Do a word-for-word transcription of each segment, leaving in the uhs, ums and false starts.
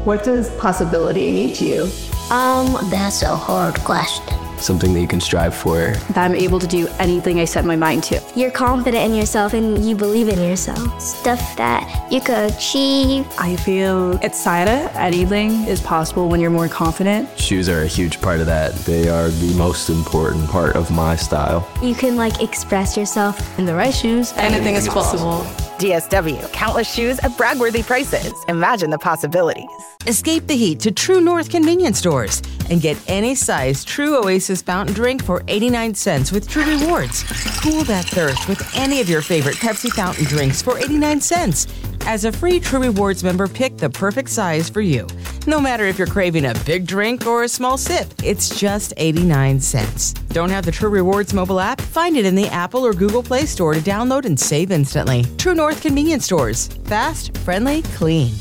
What does possibility mean to you? Um, that's a hard question. Something that you can strive for. That I'm able to do anything I set my mind to. You're confident in yourself and you believe in yourself. Stuff that you could achieve. I feel excited. Anything is possible when you're more confident. Shoes are a huge part of that. They are the most important part of my style. You can like express yourself. In the right shoes, anything is possible. D S W, countless shoes at brag-worthy prices. Imagine the possibilities. Escape the heat to True North convenience stores and get any size True Oasis fountain drink for eighty-nine cents with True Rewards. Cool that thirst with any of your favorite Pepsi fountain drinks for eighty-nine cents. As a free True Rewards member, pick the perfect size for you. No matter if you're craving a big drink or a small sip, it's just eighty-nine cents. Don't have the True Rewards mobile app? Find it in the Apple or Google Play Store to download and save instantly. True North convenience stores. Fast, friendly, clean.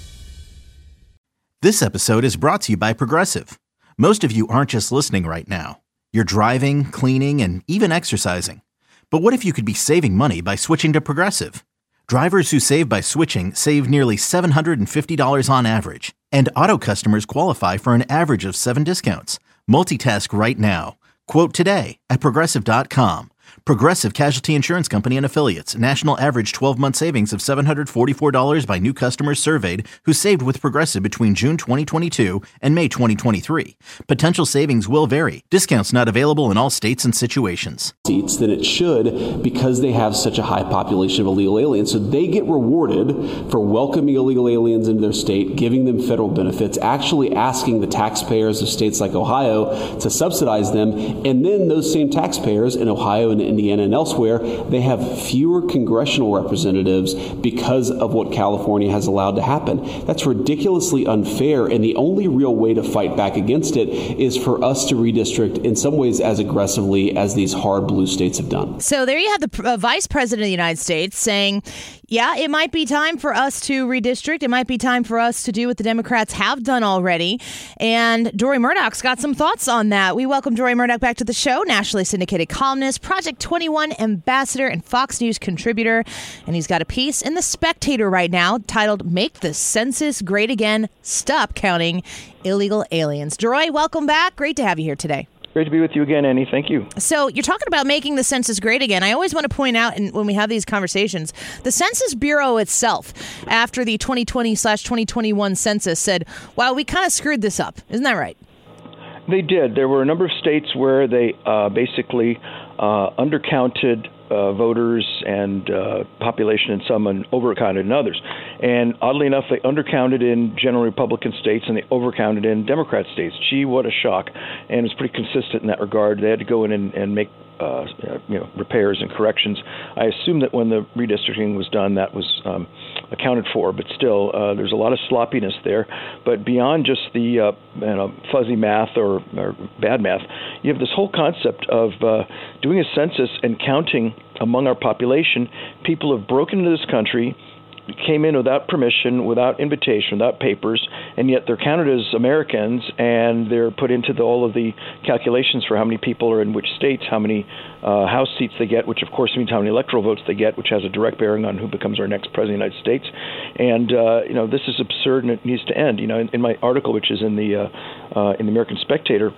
This episode is brought to you by Progressive. Most of you aren't just listening right now. You're driving, cleaning, and even exercising. But what if you could be saving money by switching to Progressive? Drivers who save by switching save nearly seven hundred fifty dollars on average. And auto customers qualify for an average of seven discounts. Multitask right now. Quote today at Progressive dot com. Progressive Casualty Insurance Company and Affiliates. National average twelve-month savings of seven hundred forty-four dollars by new customers surveyed who saved with Progressive between June twenty twenty-two and May twenty twenty-three. Potential savings will vary. Discounts not available in all states and situations. Seats than it should because they have such a high population of illegal aliens. So they get rewarded for welcoming illegal aliens into their state, giving them federal benefits, actually asking the taxpayers of states like Ohio to subsidize them. And then those same taxpayers in Ohio and Indiana and elsewhere, they have fewer congressional representatives because of what California has allowed to happen. That's ridiculously unfair, and the only real way to fight back against it is for us to redistrict in some ways as aggressively as these hard blue states have done. So there you have the uh, Vice President of the United States saying, yeah, it might be time for us to redistrict. It might be time for us to do what the Democrats have done already. And Dory Murdoch's got some thoughts on that. We welcome Dory Murdoch back to the show, nationally syndicated columnist, Project twenty-one ambassador, and Fox News contributor. And he's got a piece in The Spectator right now titled "Make the Census Great Again, Stop Counting Illegal Aliens." Dory, welcome back. Great to have you here today. Great to be with you again, Annie. Thank you. So you're talking about making the census great again. I always want to point out, and when we have these conversations, the Census Bureau itself, after the twenty twenty slash twenty twenty-one census, said, wow, we kind of screwed this up. Isn't that right? They did. There were a number of states where they uh, basically uh, undercounted uh, voters and uh, population in some and overcounted in others. And oddly enough, they undercounted in general Republican states and they overcounted in Democrat states. Gee, what a shock. And it was pretty consistent in that regard. They had to go in and, and make uh, you know, repairs and corrections. I assume that when the redistricting was done, that was um, accounted for. But still, uh, there's a lot of sloppiness there. But beyond just the uh, you know, fuzzy math or, or bad math, you have this whole concept of uh, doing a census and counting among our population. People have broken into this country, came in without permission, without invitation, without papers, and yet they're counted as Americans, and they're put into the, all of the calculations for how many people are in which states, how many uh, House seats they get, which of course means how many electoral votes they get, which has a direct bearing on who becomes our next president of the United States. And uh, you know, this is absurd, and it needs to end. You know, in, in my article, which is in the uh, uh, in the American Spectator,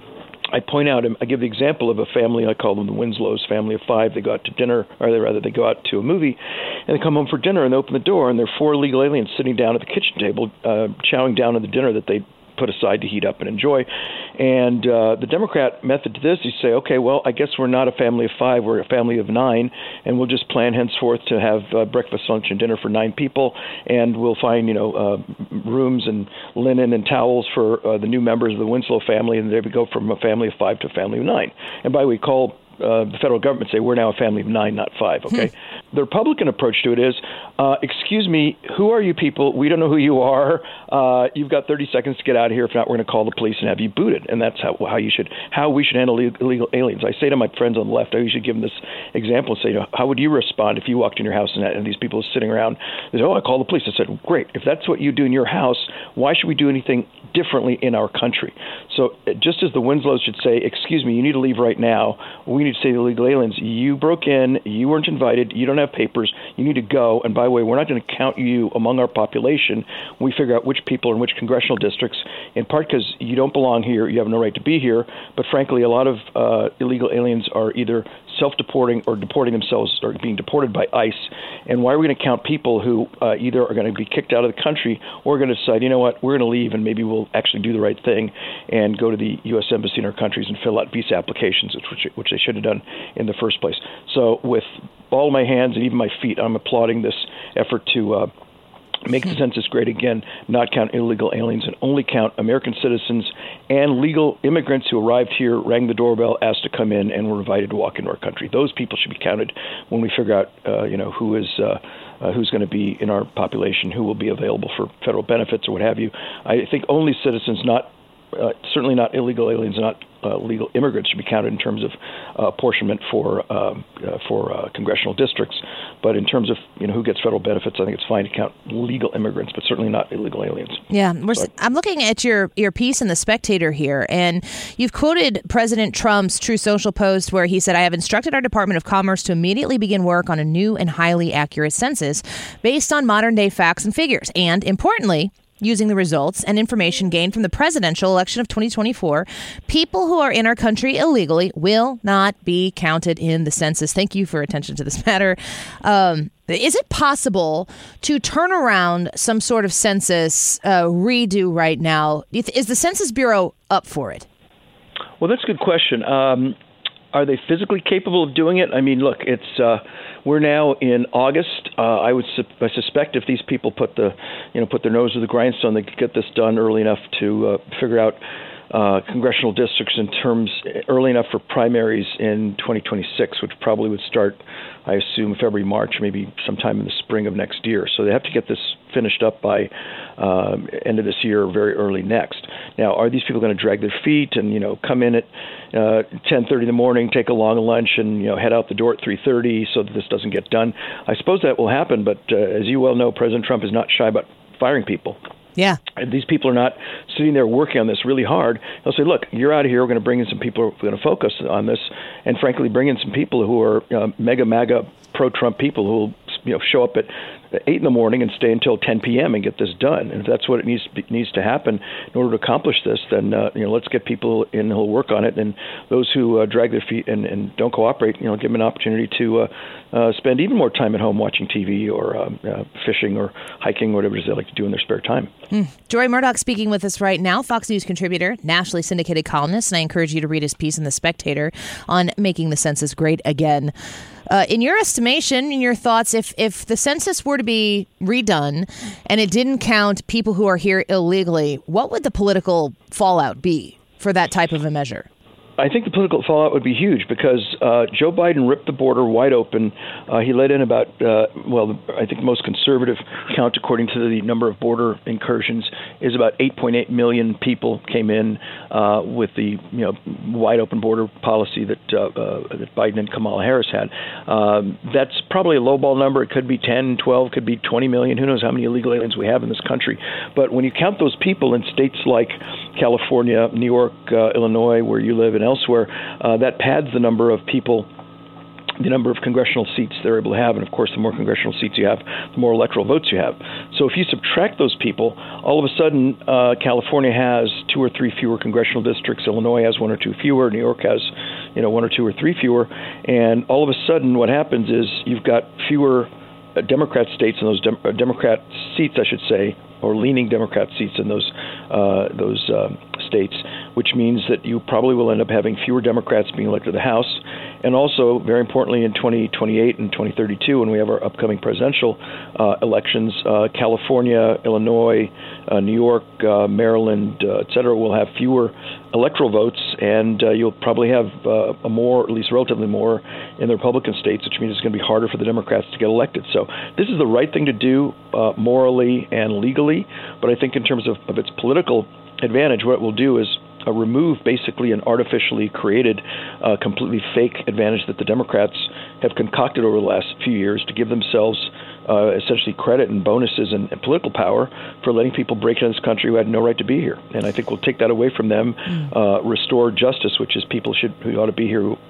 I point out, I give the example of a family, I call them the Winslows, family of five. They go out to dinner, or they, rather, they go out to a movie, and they come home for dinner and open the door, and there are four illegal aliens sitting down at the kitchen table, uh, chowing down on the dinner that they put aside to heat up and enjoy. And uh, the Democrat method to this, you say, okay, well, I guess we're not a family of five, we're a family of nine, and we'll just plan henceforth to have uh, breakfast, lunch, and dinner for nine people, and we'll find, you know, uh, rooms and linen and towels for uh, the new members of the Winslow family, and they would go from a family of five to a family of nine. And by the way, call Uh, the federal government say we're now a family of nine, not five, okay? The Republican approach to it is, uh, excuse me, who are you people? We don't know who you are. Uh, you've got thirty seconds to get out of here. If not, we're going to call the police and have you booted. And that's how how you should how we should handle illegal aliens. I say to my friends on the left, I usually give them this example and say, how would you respond if you walked in your house and, and these people are sitting around? They say, oh, I call the police. I said, great. If that's what you do in your house, why should we do anything differently in our country? So just as the Winslows should say, excuse me, you need to leave right now, we need to say to illegal aliens, you broke in, you weren't invited, you don't have have papers. You need to go. And by the way, we're not going to count you among our population when we figure out which people are in which congressional districts, in part because you don't belong here, you have no right to be here, but frankly, a lot of uh, illegal aliens are either self-deporting or deporting themselves or being deported by ICE. And why are we going to count people who uh, either are going to be kicked out of the country or are going to decide, you know what, we're going to leave and maybe we'll actually do the right thing and go to the U S Embassy in our countries and fill out visa applications, which, which they should have done in the first place. So with all my hands and even my feet, I'm applauding this effort to uh, make the census great again, not count illegal aliens, and only count American citizens and legal immigrants who arrived here, rang the doorbell, asked to come in, and were invited to walk into our country. Those people should be counted when we figure out, uh, you know, who is uh, uh, who's going to be in our population, who will be available for federal benefits or what have you. I think only citizens, not uh, certainly not illegal aliens, not uh, legal immigrants, should be counted in terms of uh, apportionment for uh, uh, for uh, congressional districts. But in terms of, you know, who gets federal benefits, I think it's fine to count legal immigrants, but certainly not illegal aliens. Yeah, we're, I'm looking at your, your piece in The Spectator here, and you've quoted President Trump's True Social post where he said, "I have instructed our Department of Commerce to immediately begin work on a new and highly accurate census based on modern-day facts and figures, and importantly, using the results and information gained from the presidential election of twenty twenty-four, people who are in our country illegally will not be counted in the census." Thank you for attention to this matter. Um, is it possible to turn around some sort of census uh, redo right now? Is the Census Bureau up for it? Well, that's a good question. Um, are they physically capable of doing it? I mean, look, it's uh, we're now in August. Uh, I would su- I suspect if these people put the, you know, put their nose to the grindstone, they could get this done early enough to uh, figure out uh, congressional districts in terms early enough for primaries in twenty twenty-six, which probably would start, I assume, February, March, maybe sometime in the spring of next year. So they have to get this finished up by uh, end of this year or very early next. Now, are these people going to drag their feet and, you know, come in at uh, ten thirty in the morning, take a long lunch, and, you know, head out the door at three thirty so that this doesn't get done? I suppose that will happen, but uh, as you well know, President Trump is not shy about firing people. Yeah. And these people are not sitting there working on this really hard. They'll say, look, you're out of here. We're going to bring in some people who are going to focus on this, and frankly, bring in some people who are uh, mega, MAGA, pro-Trump people who will, you know, show up at eight in the morning and stay until ten p.m. and get this done. And if that's what it needs to be, needs to happen in order to accomplish this, then uh, you know, let's get people in who'll work on it. And those who uh, drag their feet and, and don't cooperate, you know, give them an opportunity to uh, uh, spend even more time at home watching T V or uh, uh, fishing or hiking or whatever it is they like to do in their spare time. Mm. Jory Murdoch speaking with us right now, Fox News contributor, nationally syndicated columnist, and I encourage you to read his piece in The Spectator on making the census great again. Uh, in your estimation, in your thoughts, if, if the census were to be redone and it didn't count people who are here illegally, what would the political fallout be for that type of a measure? I think the political fallout would be huge because uh, Joe Biden ripped the border wide open. Uh, he let in about, uh, well, I think the most conservative count, according to the number of border incursions, is about eight point eight million people came in uh, with the, you know, wide open border policy that uh, uh, that Biden and Kamala Harris had. Um, that's probably a lowball number. It could be ten, twelve, could be twenty million. Who knows how many illegal aliens we have in this country? But when you count those people in states like California, New York, uh, Illinois, where you live, and elsewhere, uh, that pads the number of people, the number of congressional seats they're able to have. And of course, the more congressional seats you have, the more electoral votes you have. So if you subtract those people, all of a sudden, uh, California has two or three fewer congressional districts. Illinois has one or two fewer. New York has, you know, one or two or three fewer. And all of a sudden, what happens is you've got fewer uh, Democrat states and those dem- uh, Democrat seats, I should say, or leaning Democrat seats in those uh, those uh, states, which means that you probably will end up having fewer Democrats being elected to the House. And also, very importantly, in twenty twenty-eight and twenty thirty-two, when we have our upcoming presidential uh, elections, uh, California, Illinois, uh, New York, uh, Maryland, uh, et cetera, will have fewer electoral votes, and uh, you'll probably have uh, a more, at least relatively more, in the Republican states, which means it's going to be harder for the Democrats to get elected. So this is the right thing to do uh, morally and legally, but I think in terms of, of its political advantage, what it will do is uh, remove basically an artificially created, uh, completely fake advantage that the Democrats have concocted over the last few years to give themselves uh, essentially credit and bonuses and, and political power for letting people break into this country who had no right to be here. And I think we'll take that away from them, mm. uh, restore justice, which is people should who ought to be here who, who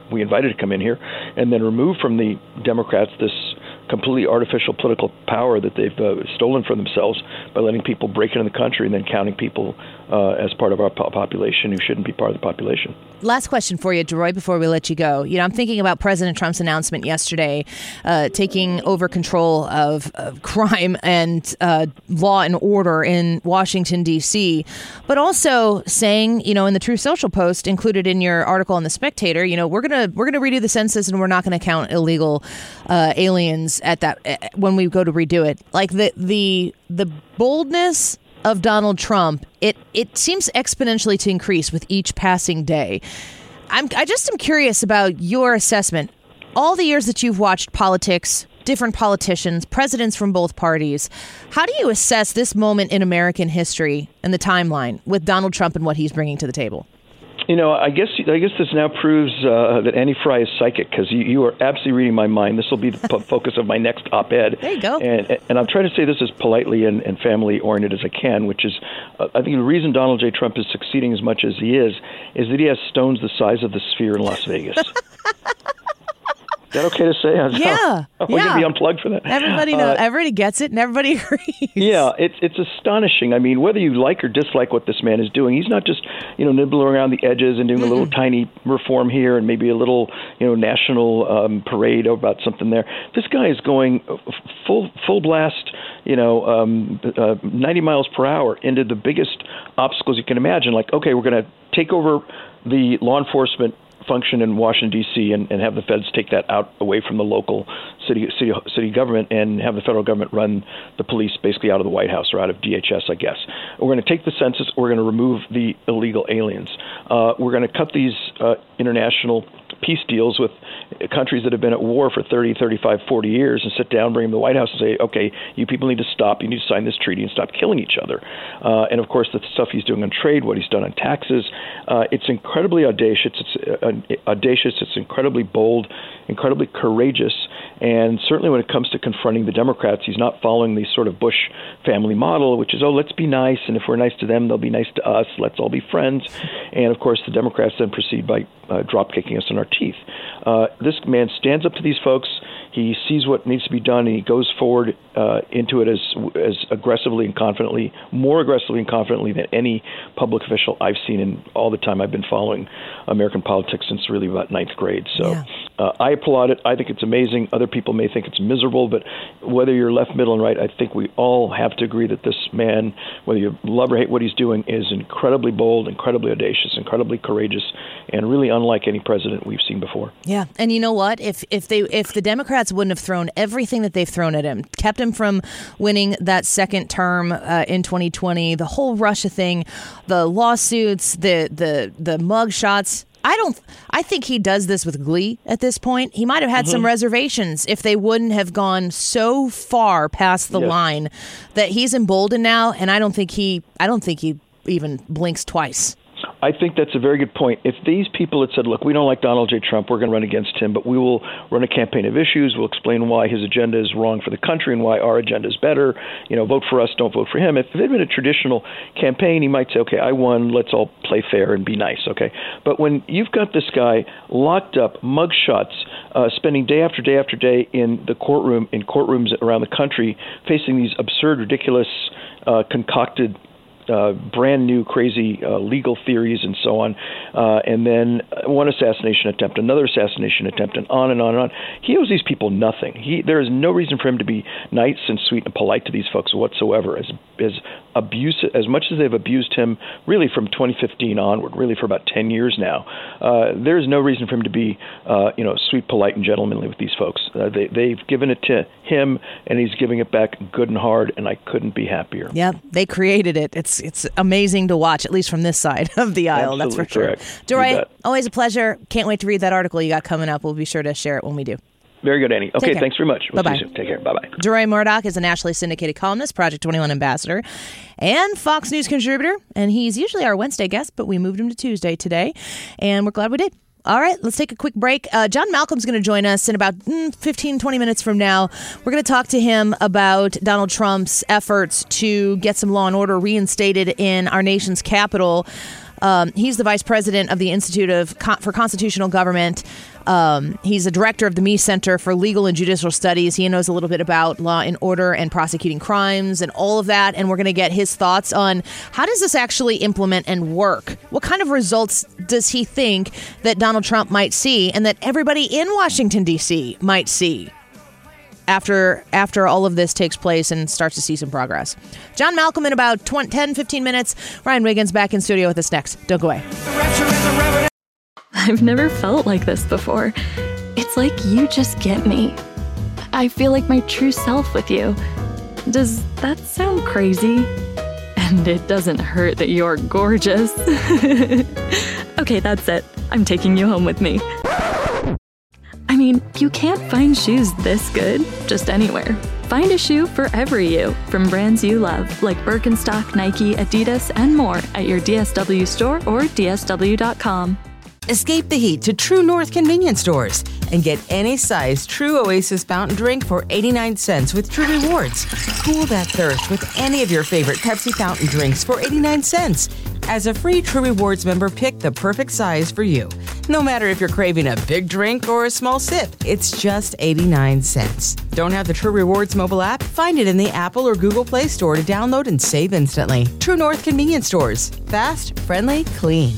we invited to come in here, and then remove from the Democrats this completely artificial political power that they've uh, stolen for themselves by letting people break into the country and then counting people uh, as part of our po- population who shouldn't be part of the population. Last question for you, DeRoy, before we let you go. You know, I'm thinking about President Trump's announcement yesterday, uh, taking over control of, of crime and uh, law and order in Washington, D C, but also saying, you know, in the Truth Social post included in your article on The Spectator, you know, we're gonna we're gonna redo the census and we're not going to count illegal uh, aliens at that uh, when we go to redo it. Like the the the boldness of Donald Trump, it it seems exponentially to increase with each passing day. I'm I just am curious about your assessment. All the years that you've watched politics, different politicians, presidents from both parties, how do you assess this moment in American history and the timeline with Donald Trump and what he's bringing to the table? You know, I guess I guess this now proves uh, that Annie Fry is psychic, because you, you are absolutely reading my mind. This will be the p- focus of my next op-ed. There you go. And, and I'm trying to say this as politely and, and family-oriented as I can, which is, uh, I think the reason Donald J. Trump is succeeding as much as he is, is that he has stones the size of the Sphere in Las Vegas. Is that okay to say? Yeah. We're yeah. going to be unplugged for that. Everybody knows. Uh, everybody gets it, and everybody agrees. Yeah, it's it's astonishing. I mean, whether you like or dislike what this man is doing, he's not just, you know, nibbling around the edges and doing mm-hmm. a little tiny reform here and maybe a little, you know, national um, parade about something there. This guy is going full full blast, you know, um, uh, ninety miles per hour into the biggest obstacles you can imagine. Like, okay, we're going to take over the law enforcement function in Washington, D C, and, and have the feds take that out away from the local city, city city government and have the federal government run the police basically out of the White House or out of D H S, I guess. We're going to take the census. We're going to remove the illegal aliens. Uh, we're going to cut these uh, international peace deals with countries that have been at war for thirty, thirty-five, forty years and sit down, bring them to the White House and say, okay, you people need to stop. You need to sign this treaty and stop killing each other. Uh, and, of course, the stuff he's doing on trade, what he's done on taxes, uh, it's incredibly audacious. It's uh, audacious. It's incredibly bold, incredibly courageous. And certainly when it comes to confronting the Democrats, he's not following the sort of Bush family model, which is, oh, let's be nice. And if we're nice to them, they'll be nice to us. Let's all be friends. And, of course, the Democrats then proceed by uh, drop kicking us in our teeth. Uh, this man stands up to these folks. He sees what needs to be done, and he goes forward uh, into it as as aggressively and confidently, more aggressively and confidently than any public official I've seen in all the time I've been following American politics since really about ninth grade. So yeah. uh, I applaud it. I think it's amazing. Other people may think it's miserable, but whether you're left, middle, and right, I think we all have to agree that this man, whether you love or hate what he's doing, is incredibly bold, incredibly audacious, incredibly courageous, and really unlike any president we've seen before. Yeah, and you know what? If if they if the Democrats wouldn't have thrown everything that they've thrown at him, kept him from winning that second term uh, in twenty twenty, the whole Russia thing, the lawsuits, the the the mug shots. I don't. I think he does this with glee at this point. He might have had mm-hmm. some reservations if they wouldn't have gone so far past the yes. line that he's emboldened now, and I don't think he. I don't think he even blinks twice. I think that's a very good point. If these people had said, look, we don't like Donald J. Trump, we're going to run against him, but we will run a campaign of issues, we'll explain why his agenda is wrong for the country and why our agenda is better, you know, vote for us, don't vote for him. If it had been a traditional campaign, he might say, okay, I won, let's all play fair and be nice, okay? But when you've got this guy locked up, mugshots, uh, spending day after day after day in the courtroom, in courtrooms around the country, facing these absurd, ridiculous, uh, concocted Uh, brand new, crazy uh, legal theories and so on, uh, and then one assassination attempt, another assassination attempt, and on and on and on. He owes these people nothing. He there is no reason for him to be nice and sweet and polite to these folks whatsoever. As as abuse as much as they've abused him, really from twenty fifteen onward, really for about ten years now, uh, there is no reason for him to be, uh, you know, sweet, polite, and gentlemanly with these folks. Uh, they they've given it to him, and he's giving it back good and hard, and I couldn't be happier. Yeah, they created it. It's It's amazing to watch, at least from this side of the aisle. Absolutely that's for sure. DeRoy, always a pleasure. Can't wait to read that article you got coming up. We'll be sure to share it when we do. Very good, Annie. Okay, thanks very much. We'll Bye-bye. See you soon. Take care. Bye-bye. DeRoy Murdock is a nationally syndicated columnist, Project twenty-one ambassador, and Fox News contributor. And he's usually our Wednesday guest, but we moved him to Tuesday today, and we're glad we did. All right, let's take a quick break. Uh, John Malcolm's going to join us in about mm, fifteen, twenty minutes from now. We're going to talk to him about Donald Trump's efforts to get some law and order reinstated in our nation's capital. Um, he's the vice president of the Institute of Con- for Constitutional Government. Um, he's a director of the Meese Center for Legal and Judicial Studies. He knows a little bit about law and order and prosecuting crimes and all of that. And we're going to get his thoughts on how does this actually implement and work? What kind of results does he think that Donald Trump might see and that everybody in Washington, D C might see after after all of this takes place and starts to see some progress? John Malcolm in about twenty, ten, fifteen minutes. Ryan Wiggins back in studio with us next. Don't go away. I've never felt like this before. It's like you just get me. I feel like my true self with you. Does that sound crazy? And it doesn't hurt that you're gorgeous. Okay, that's it. I'm taking you home with me. I mean, you can't find shoes this good just anywhere. Find a shoe for every you from brands you love, like Birkenstock, Nike, Adidas, and more at your D S W store or D S W dot com. Escape the heat to True North convenience stores and get any size True Oasis fountain drink for eighty-nine cents with True Rewards. Cool that thirst with any of your favorite Pepsi fountain drinks for eighty-nine cents. As a free True Rewards member, pick the perfect size for you. No matter if you're craving a big drink or a small sip, it's just eighty-nine cents. Don't have the True Rewards mobile app? Find it in the Apple or Google Play Store to download and save instantly. True North convenience stores. Fast, friendly, clean.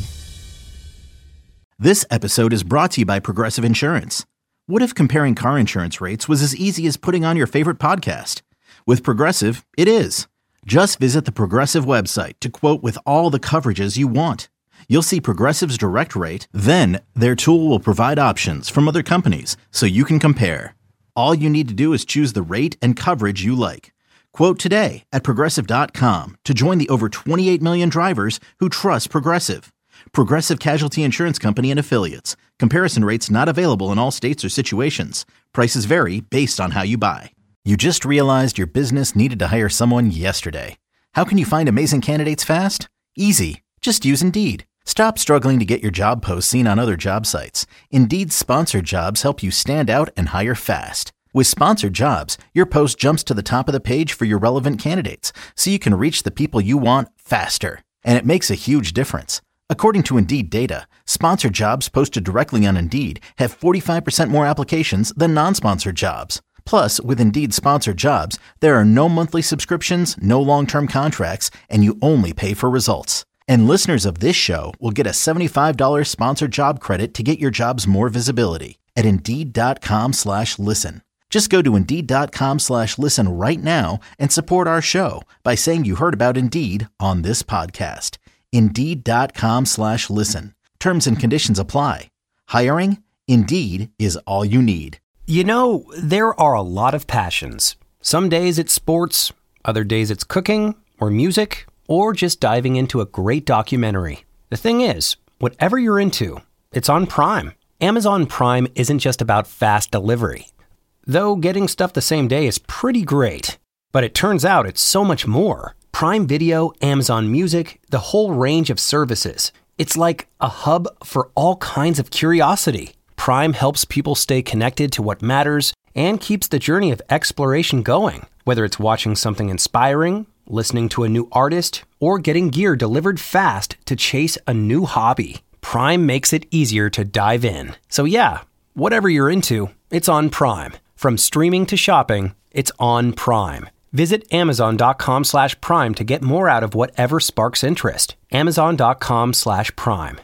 This episode is brought to you by Progressive Insurance. What if comparing car insurance rates was as easy as putting on your favorite podcast? With Progressive, it is. Just visit the Progressive website to quote with all the coverages you want. You'll see Progressive's direct rate, then their tool will provide options from other companies so you can compare. All you need to do is choose the rate and coverage you like. Quote today at Progressive dot com to join the over twenty-eight million drivers who trust Progressive. Progressive Casualty Insurance Company and Affiliates. Comparison rates not available in all states or situations. Prices vary based on how you buy. You just realized your business needed to hire someone yesterday. How can you find amazing candidates fast? Easy. Just use Indeed. Stop struggling to get your job posts seen on other job sites. Indeed's sponsored jobs help you stand out and hire fast. With sponsored jobs, your post jumps to the top of the page for your relevant candidates, so you can reach the people you want faster. And it makes a huge difference. According to Indeed data, sponsored jobs posted directly on Indeed have forty-five percent more applications than non-sponsored jobs. Plus, with Indeed sponsored jobs, there are no monthly subscriptions, no long-term contracts, and you only pay for results. And listeners of this show will get a seventy-five dollars sponsored job credit to get your jobs more visibility at Indeed.com slash listen. Just go to Indeed.com slash listen right now and support our show by saying you heard about Indeed on this podcast. Indeed.com slash listen. Terms and conditions apply. Hiring? Indeed is all you need. You know, there are a lot of passions. Some days it's sports, other days it's cooking or music, or just diving into a great documentary. The thing is, whatever you're into, it's on Prime. Amazon Prime isn't just about fast delivery. Though getting stuff the same day is pretty great. But it turns out it's so much more. Prime Video, Amazon Music, the whole range of services. It's like a hub for all kinds of curiosity. Prime helps people stay connected to what matters and keeps the journey of exploration going. Whether it's watching something inspiring, listening to a new artist, or getting gear delivered fast to chase a new hobby, Prime makes it easier to dive in. So yeah, whatever you're into, it's on Prime. From streaming to shopping, it's on Prime. Visit Amazon.com slash Prime to get more out of whatever sparks interest. Amazon.com slash Prime.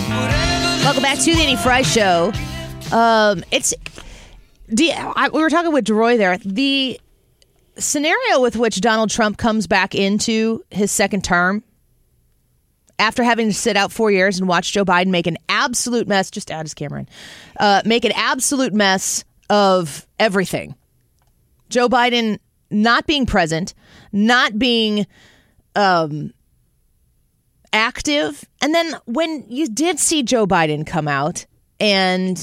Welcome back to the Annie Fry Show. Um, it's the, I, we were talking with DeRoy there. The scenario with which Donald Trump comes back into his second term after having to sit out four years and watch Joe Biden make an absolute mess, just add his camera in, uh, make an absolute mess of everything. Joe Biden not being present, not being um, active. And then when you did see Joe Biden come out and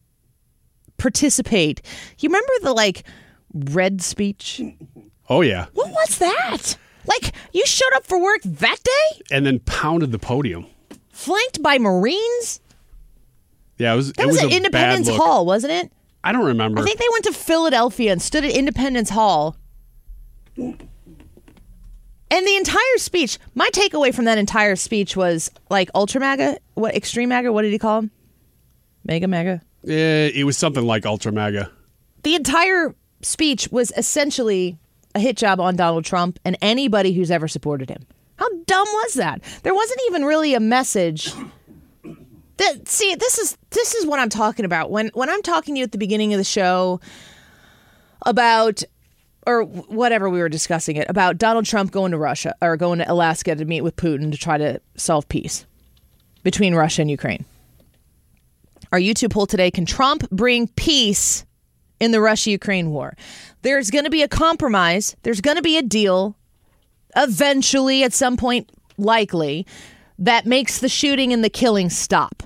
participate, you remember the like red speech? Oh, yeah. What was that? Like you showed up for work that day? And then pounded the podium. Flanked by Marines? Yeah, it was, that it was, was at a Independence bad look. Hall, wasn't it? I don't remember. I think they went to Philadelphia and stood at Independence Hall. And the entire speech, my takeaway from that entire speech was like Ultra MAGA, what Extreme MAGA, what did he call him? Mega MAGA? Yeah, it was something like Ultra MAGA. The entire speech was essentially a hit job on Donald Trump and anybody who's ever supported him. How dumb was that? There wasn't even really a message. That, see, this is this is what I'm talking about. When when I'm talking to you at the beginning of the show about, or whatever we were discussing it, about Donald Trump going to Russia or going to Alaska to meet with Putin to try to solve peace between Russia and Ukraine. Our YouTube poll today, can Trump bring peace in the Russia-Ukraine war? There's going to be a compromise. There's going to be a deal eventually at some point, likely, that makes the shooting and the killing stop.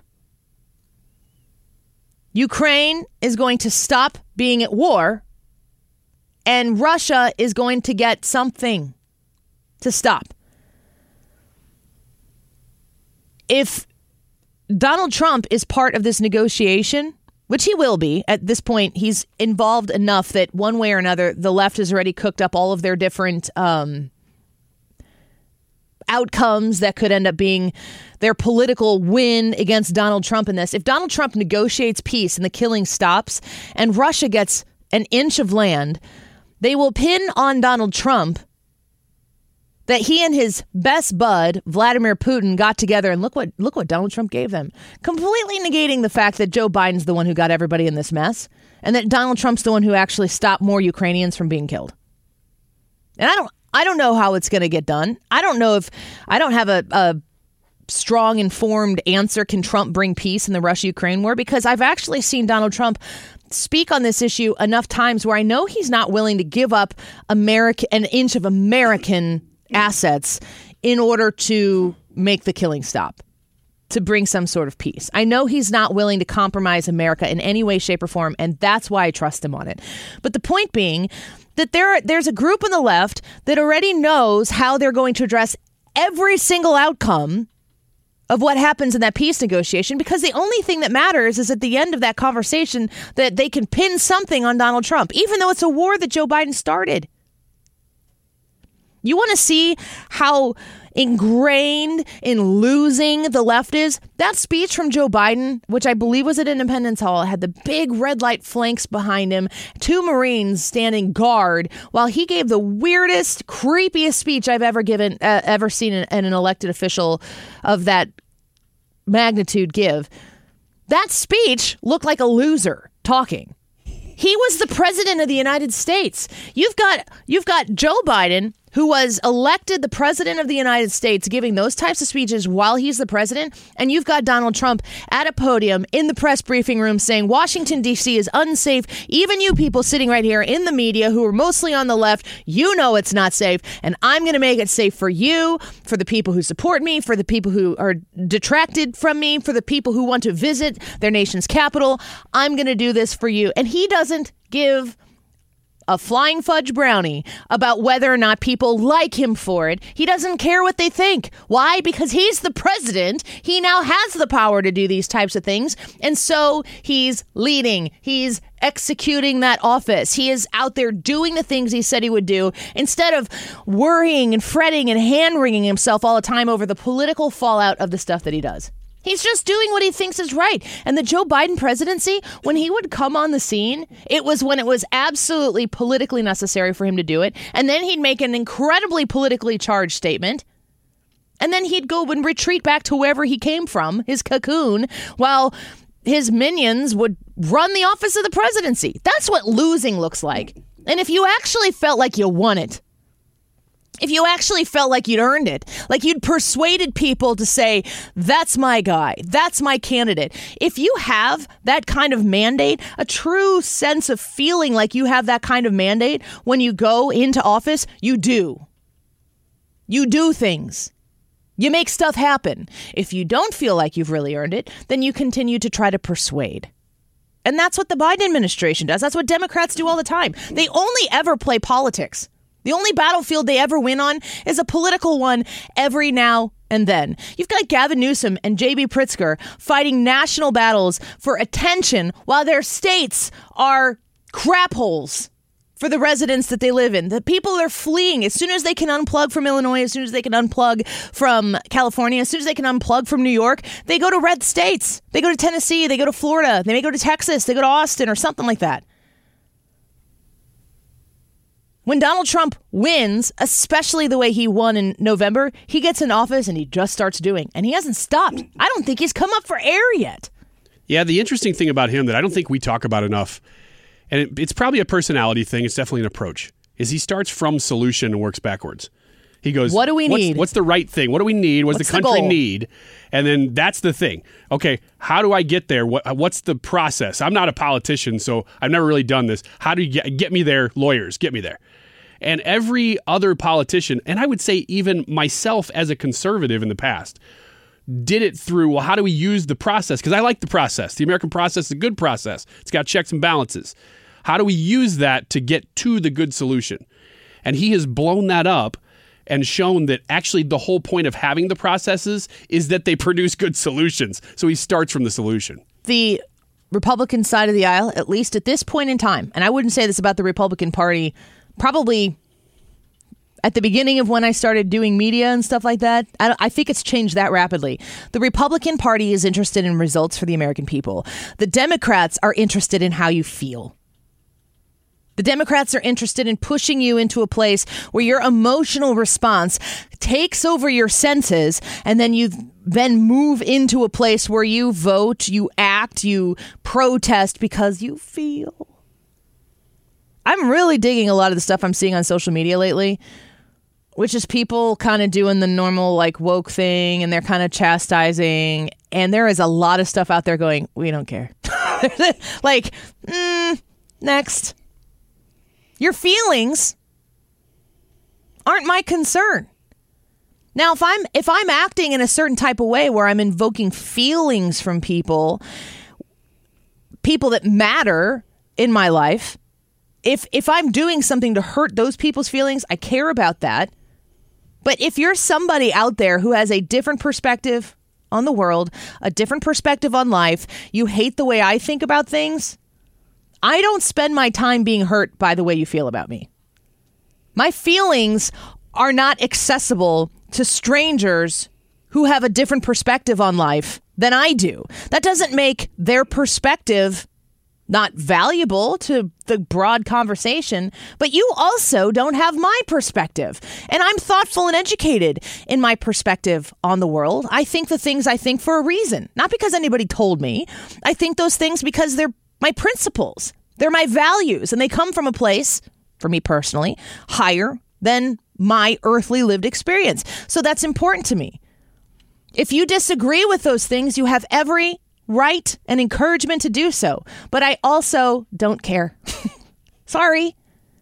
Ukraine is going to stop being at war, and Russia is going to get something to stop. If Donald Trump is part of this negotiation, which he will be at this point, he's involved enough that one way or another, the left has already cooked up all of their different um, outcomes that could end up being their political win against Donald Trump in this. If Donald Trump negotiates peace and the killing stops and Russia gets an inch of land, they will pin on Donald Trump that he and his best bud, Vladimir Putin, got together and look what look what Donald Trump gave them. Completely negating the fact that Joe Biden's the one who got everybody in this mess and that Donald Trump's the one who actually stopped more Ukrainians from being killed. And I don't I don't know how it's going to get done. I don't know if I don't have a, a strong, informed answer. Can Trump bring peace in the Russia-Ukraine war? Because I've actually seen Donald Trump speak on this issue enough times where I know he's not willing to give up America, an inch of American assets in order to make the killing stop, to bring some sort of peace. I know he's not willing to compromise America in any way, shape, or form, and that's why I trust him on it. But the point being that there, there's a group on the left that already knows how they're going to address every single outcome of what happens in that peace negotiation, because the only thing that matters is at the end of that conversation that they can pin something on Donald Trump, even though it's a war that Joe Biden started. You want to see how ingrained in losing the left is? That speech from Joe Biden, which I believe was at Independence Hall, had the big red light flanks behind him, two Marines standing guard while he gave the weirdest, creepiest speech I've ever given, uh, ever seen an, an elected official of that magnitude give. That speech looked like a loser talking. He was the president of the United States. You've got you've got Joe Biden, who was elected the president of the United States, giving those types of speeches while he's the president. And you've got Donald Trump at a podium in the press briefing room saying Washington, D C is unsafe. Even you people sitting right here in the media who are mostly on the left, you know it's not safe. And I'm going to make it safe for you, for the people who support me, for the people who are detracted from me, for the people who want to visit their nation's capital. I'm going to do this for you. And he doesn't give a flying fudge brownie about whether or not people like him for it. He doesn't care what they think. Why? Because he's the president. He now has the power to do these types of things. And so he's leading. He's executing that office. He is out there doing the things he said he would do instead of worrying and fretting and hand-wringing himself all the time over the political fallout of the stuff that he does. He's just doing what he thinks is right. And the Joe Biden presidency, when he would come on the scene, it was when it was absolutely politically necessary for him to do it. And then he'd make an incredibly politically charged statement. And then he'd go and retreat back to wherever he came from, his cocoon, while his minions would run the office of the presidency. That's what losing looks like. And if you actually felt like you won it, if you actually felt like you'd earned it, like you'd persuaded people to say, that's my guy, that's my candidate. If you have that kind of mandate, a true sense of feeling like you have that kind of mandate when you go into office, you do. You do things. You make stuff happen. If you don't feel like you've really earned it, then you continue to try to persuade. And that's what the Biden administration does. That's what Democrats do all the time. They only ever play politics. The only battlefield they ever win on is a political one every now and then. You've got Gavin Newsom and J B Pritzker fighting national battles for attention while their states are crap holes for the residents that they live in. The people are fleeing as soon as they can unplug from Illinois, as soon as they can unplug from California, as soon as they can unplug from New York, they go to red states. They go to Tennessee, they go to Florida, they may go to Texas, they go to Austin or something like that. When Donald Trump wins, especially the way he won in November, he gets in office and he just starts doing. And he hasn't stopped. I don't think he's come up for air yet. Yeah, the interesting thing about him that I don't think we talk about enough, and it, it's probably a personality thing, it's definitely an approach, is he starts from solution and works backwards. He goes, what do we what's, need? What's the right thing? What do we need? What does the country need? And then that's the thing. Okay, how do I get there? What, what's the process? I'm not a politician, so I've never really done this. How do you get, get me there? Lawyers, get me there. And every other politician, and I would say even myself as a conservative in the past, did it through, well, how do we use the process? Because I like the process. The American process is a good process. It's got checks and balances. How do we use that to get to the good solution? And he has blown that up and shown that actually the whole point of having the processes is that they produce good solutions. So he starts from the solution. The Republican side of the aisle, at least at this point in time, and I wouldn't say this about the Republican Party, probably at the beginning of when I started doing media and stuff like that, I, I think it's changed that rapidly. The Republican Party is interested in results for the American people. The Democrats are interested in how you feel. The Democrats are interested in pushing you into a place where your emotional response takes over your senses, and then you then move into a place where you vote, you act, you protest because you feel. I'm really digging a lot of the stuff I'm seeing on social media lately, which is people kind of doing the normal like woke thing, and they're kind of chastising. And there is a lot of stuff out there going, we don't care. Like, mm, next. Your feelings aren't my concern. Now, if I'm if I'm acting in a certain type of way where I'm invoking feelings from people, people that matter in my life, If if I'm doing something to hurt those people's feelings, I care about that. But if you're somebody out there who has a different perspective on the world, a different perspective on life, you hate the way I think about things, I don't spend my time being hurt by the way you feel about me. My feelings are not accessible to strangers who have a different perspective on life than I do. That doesn't make their perspective not valuable to the broad conversation, but you also don't have my perspective. And I'm thoughtful and educated in my perspective on the world. I think the things I think for a reason, not because anybody told me. I think those things because they're my principles. They're my values, and they come from a place, for me personally, higher than my earthly lived experience. So that's important to me. If you disagree with those things, you have every right and encouragement to do so. But I also don't care. Sorry.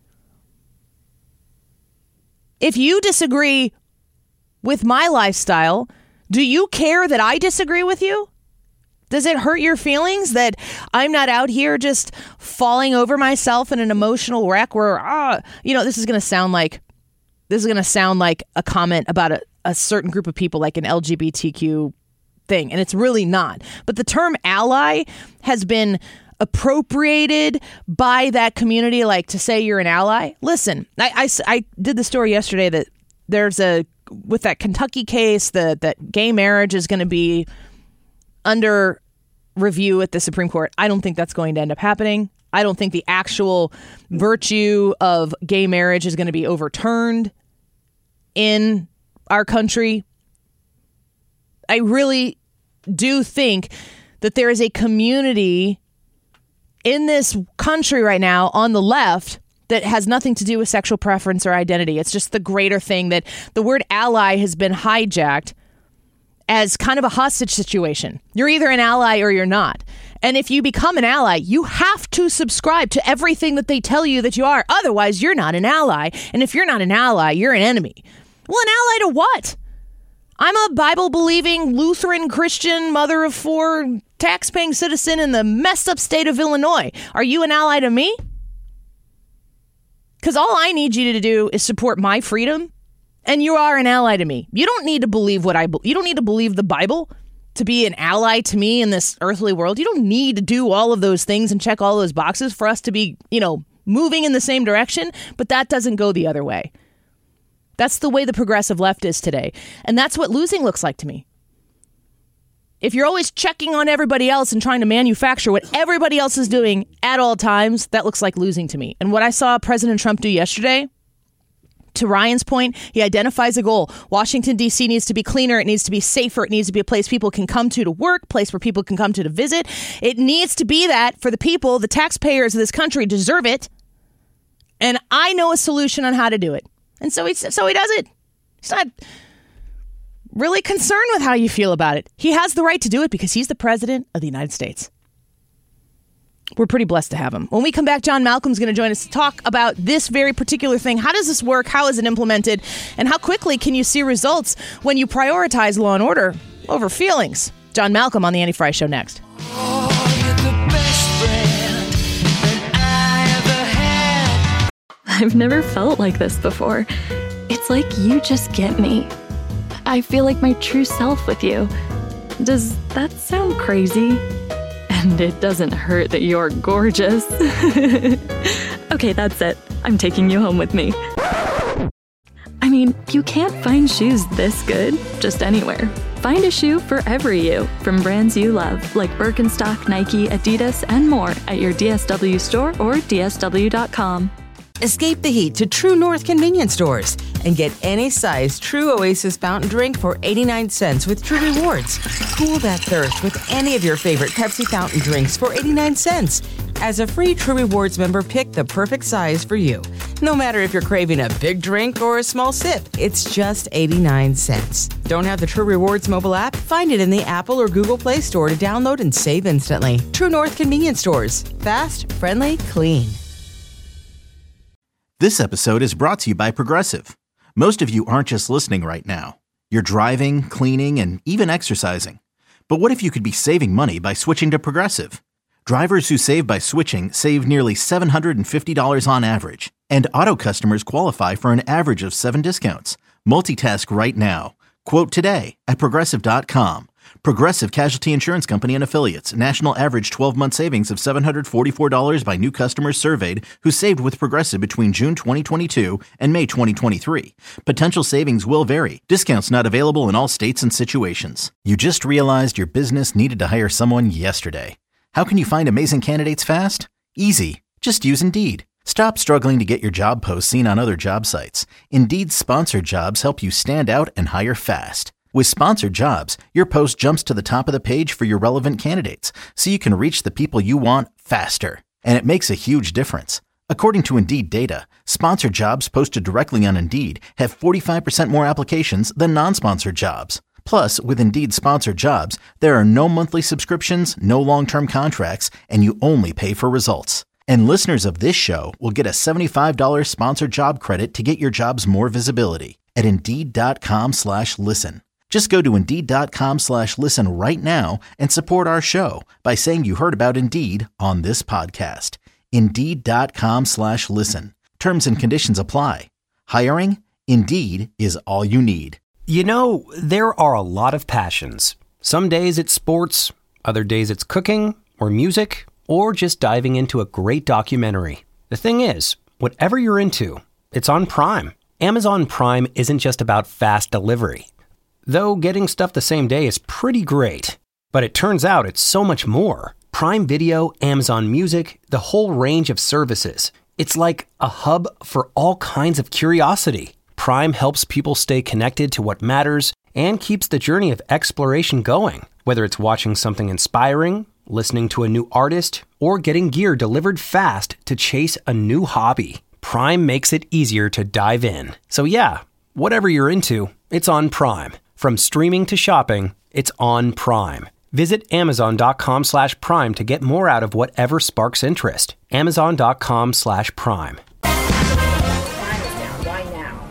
If you disagree with my lifestyle, do you care that I disagree with you? Does it hurt your feelings that I'm not out here just falling over myself in an emotional wreck where, ah, you know, this is going to sound like, this is going to sound like a comment about a, a certain group of people, like an L G B T Q thing, and it's really not. But the term ally has been appropriated by that community, like to say you're an ally. Listen, I, I, I did the story yesterday that there's a, with that Kentucky case, the, that gay marriage is going to be under review at the Supreme Court. I don't think that's going to end up happening. I don't think the actual virtue of gay marriage is going to be overturned in our country. I really do think that there is a community in this country right now on the left that has nothing to do with sexual preference or identity. It's just the greater thing that the word ally has been hijacked as kind of a hostage situation. You're either an ally or you're not. And if you become an ally, you have to subscribe to everything that they tell you that you are. Otherwise, you're not an ally. And if you're not an ally, you're an enemy. Well, an ally to what? I'm a Bible-believing Lutheran Christian mother of four tax-paying citizen in the messed up state of Illinois. Are you an ally to me? Because all I need you to do is support my freedom, and you are an ally to me. You don't need to believe what I be- you don't need to believe the Bible to be an ally to me in this earthly world. You don't need to do all of those things and check all those boxes for us to be, you know, moving in the same direction, but that doesn't go the other way. That's the way the progressive left is today. And that's what losing looks like to me. If you're always checking on everybody else and trying to manufacture what everybody else is doing at all times, that looks like losing to me. And what I saw President Trump do yesterday, to Ryan's point, he identifies a goal. Washington, D C needs to be cleaner. It needs to be safer. It needs to be a place people can come to to work, place where people can come to to visit. It needs to be that for the people, the taxpayers of this country deserve it. And I know a solution on how to do it. And so he, so he does it. He's not really concerned with how you feel about it. He has the right to do it because he's the president of the United States. We're pretty blessed to have him. When we come back, John Malcolm's going to join us to talk about this very particular thing. How does this work? How is it implemented? And how quickly can you see results when you prioritize law and order over feelings? John Malcolm on The Andy Fry Show next. I've never felt like this before. It's like you just get me. I feel like my true self with you. Does that sound crazy? And it doesn't hurt that you're gorgeous. Okay, that's it. I'm taking you home with me. I mean, you can't find shoes this good just anywhere. Find a shoe for every you from brands you love, like Birkenstock, Nike, Adidas, and more at your D S W store or D S W dot com. Escape the heat to True North convenience stores and get any size True Oasis fountain drink for eighty-nine cents with True Rewards. Cool that thirst with any of your favorite Pepsi fountain drinks for eighty-nine cents. As a free True Rewards member, pick the perfect size for you. No matter if you're craving a big drink or a small sip, it's just eighty-nine cents. Don't have the True Rewards mobile app? Find it in the Apple or Google Play Store to download and save instantly. True North convenience stores. Fast, friendly, clean. This episode is brought to you by Progressive. Most of you aren't just listening right now. You're driving, cleaning, and even exercising. But what if you could be saving money by switching to Progressive? Drivers who save by switching save nearly seven hundred fifty dollars on average. And auto customers qualify for an average of seven discounts. Multitask right now. Quote today at Progressive dot com. Progressive Casualty Insurance Company and Affiliates. National average twelve-month savings of seven hundred forty-four dollars by new customers surveyed who saved with Progressive between June twenty twenty-two and May twenty twenty-three. Potential savings will vary. Discounts not available in all states and situations. You just realized your business needed to hire someone yesterday. How can you find amazing candidates fast? Easy. Just use Indeed. Stop struggling to get your job posts seen on other job sites. Indeed's sponsored jobs help you stand out and hire fast. With sponsored jobs, your post jumps to the top of the page for your relevant candidates, so you can reach the people you want faster. And it makes a huge difference. According to Indeed data, sponsored jobs posted directly on Indeed have forty-five percent more applications than non-sponsored jobs. Plus, with Indeed sponsored jobs, there are no monthly subscriptions, no long-term contracts, and you only pay for results. And listeners of this show will get a seventy-five dollars sponsored job credit to get your jobs more visibility at Indeed.com slash listen. Just go to Indeed.com slash listen right now and support our show by saying you heard about Indeed on this podcast. Indeed.com slash listen. Terms and conditions apply. Hiring? Indeed is all you need. You know, there are a lot of passions. Some days it's sports, other days it's cooking or music, or just diving into a great documentary. The thing is, whatever you're into, it's on Prime. Amazon Prime isn't just about fast delivery. Though getting stuff the same day is pretty great. But it turns out it's so much more. Prime Video, Amazon Music, the whole range of services. It's like a hub for all kinds of curiosity. Prime helps people stay connected to what matters and keeps the journey of exploration going. Whether it's watching something inspiring, listening to a new artist, or getting gear delivered fast to chase a new hobby, Prime makes it easier to dive in. So yeah, whatever you're into, it's on Prime. From streaming to shopping, it's on Prime. Visit Amazon.com slash Prime to get more out of whatever sparks interest. Amazon.com slash Prime.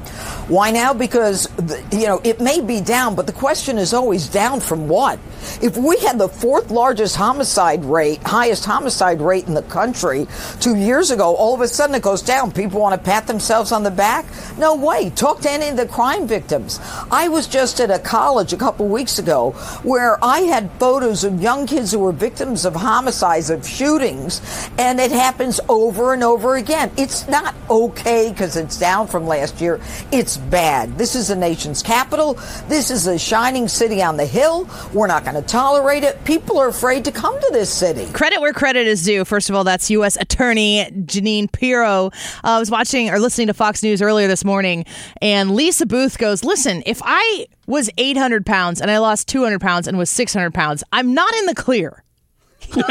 Why now? Because, you know, it may be down, but the question is always down from what? If we had the fourth largest homicide rate, highest homicide rate in the country two years ago, all of a sudden it goes down. People want to pat themselves on the back? No way. Talk to any of the crime victims. I was just at a college a couple weeks ago where I had photos of young kids who were victims of homicides, of shootings, and it happens over and over again. It's not okay because it's down from last year. It's bad. This is the nation's capital. This is a shining city on the hill. We're not going to tolerate it. People are afraid to come to this city. Credit where credit is due. First of all, that's U S Attorney Jeanine Pirro. Uh, I was watching or listening to Fox News earlier this morning, and Lisa Booth goes, listen, if I was eight hundred pounds and I lost two hundred pounds and was six hundred pounds, I'm not in the clear. And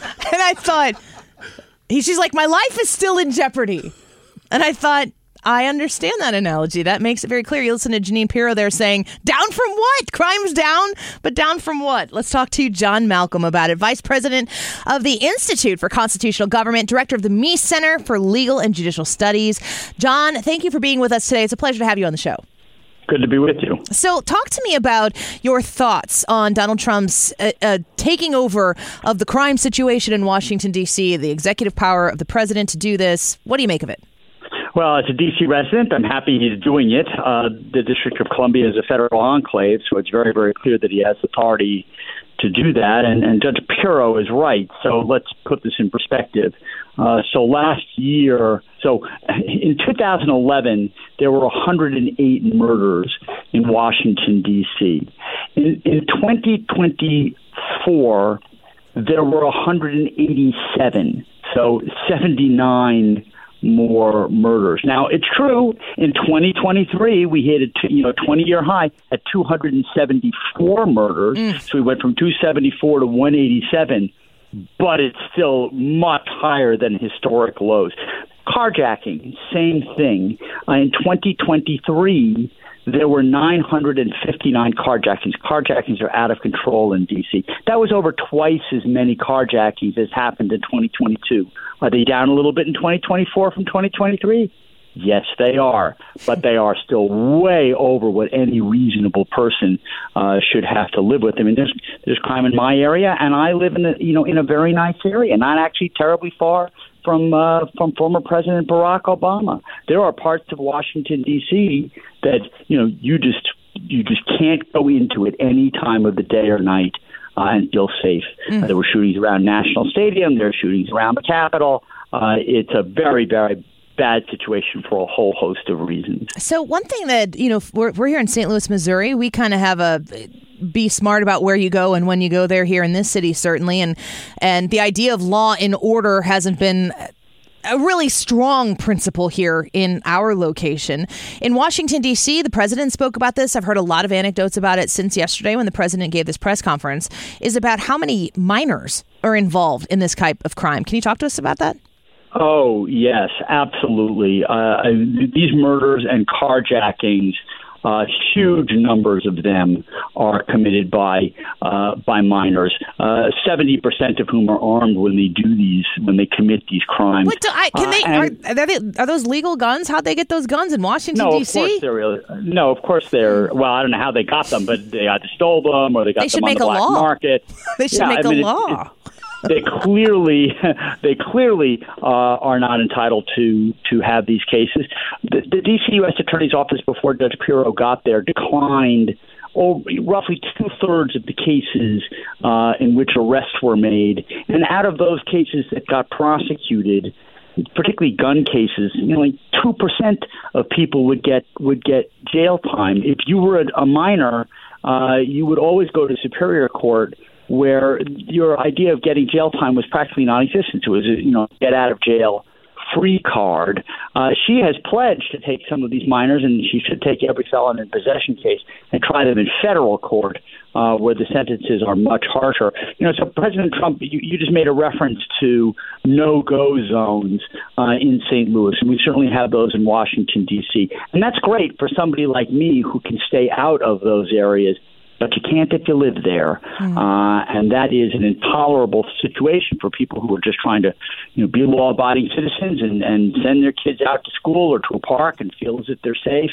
I thought, she's like, my life is still in jeopardy. And I thought, I understand that analogy. That makes it very clear. You listen to Jeanine Pirro there saying, down from what? Crime's down, but down from what? Let's talk to John Malcolm about it. Vice President of the Institute for Constitutional Government, Director of the Meese Center for Legal and Judicial Studies. John, thank you for being with us today. It's a pleasure to have you on the show. Good to be with you. So talk to me about your thoughts on Donald Trump's uh, uh, taking over of the crime situation in Washington, D C, the executive power of the president to do this. What do you make of it? Well, as a D C resident, I'm happy he's doing it. Uh, the District of Columbia is a federal enclave, so it's very, very clear that he has authority to do that. And, and Judge Pirro is right. So let's put this in perspective. Uh, so last year, so in two thousand eleven, there were one hundred eight murders in Washington, D C. In, in twenty twenty-four, there were one hundred eighty-seven, so seventy-nine more murders. Now, it's true, in twenty twenty-three, we hit a you know twenty-year high at two hundred seventy-four murders. Mm. So we went from two seventy-four to one eighty-seven, but it's still much higher than historic lows. Carjacking, same thing. Uh, in twenty twenty-three, there were nine hundred fifty-nine carjackings. Carjackings are out of control in D C. That was over twice as many carjackings as happened in twenty twenty-two. Are they down a little bit in twenty twenty-four from twenty twenty-three? Yes, they are, but they are still way over what any reasonable person uh, should have to live with. I mean, there's there's crime in my area, and I live in a you know in a very nice area, not actually terribly far from uh, from former President Barack Obama. There are parts of Washington D C that you know you just you just can't go into at any time of the day or night uh, and feel safe. Mm. Uh, there were shootings around National Stadium. There are shootings around the Capitol. Uh, it's a very very bad situation for a whole host of reasons. So one thing that, you know, we're, we're here in Saint Louis, Missouri. We kind of have a be smart about where you go and when you go there here in this city, certainly. And and the idea of law and order hasn't been a really strong principle here in our location. In Washington, D C, the president spoke about this. I've heard a lot of anecdotes about it since yesterday when the president gave this press conference, is about how many minors are involved in this type of crime. Can you talk to us about that? Oh, yes, absolutely. Uh, these murders and carjackings, uh, huge numbers of them are committed by uh, by minors. Uh, Seventy percent of whom are armed when they do these, when they commit these crimes. What do I, can they? Uh, and, are, are, they, are those legal guns? How'd they get those guns in Washington, no, D C? No, of course they're really, no, of course they're. Well, I don't know how they got them, but they either stole them or they got they them on the black law. market. They should yeah, make I mean, a law. It, it, They clearly, they clearly uh, are not entitled to to have these cases. The, the D C U S Attorney's Office, before Judge Pirro got there, declined oh, roughly two thirds of the cases uh, in which arrests were made, and out of those cases that got prosecuted, particularly gun cases, you know, like two percent of people would get would get jail time. If you were a, a minor, uh, you would always go to Superior Court, where your idea of getting jail time was practically non-existent. It was, you know, get out of jail free card. Uh, she has pledged to take some of these minors, and she should take every felon in possession case and try them in federal court, uh, where the sentences are much harsher. You know, so President Trump, you, you just made a reference to no-go zones uh, in Saint Louis, and we certainly have those in Washington, D C. And that's great for somebody like me who can stay out of those areas, but you can't if you live there. Mm. Uh, and that is an intolerable situation for people who are just trying to, you know, be law-abiding citizens and, and send their kids out to school or to a park and feel as if they're safe.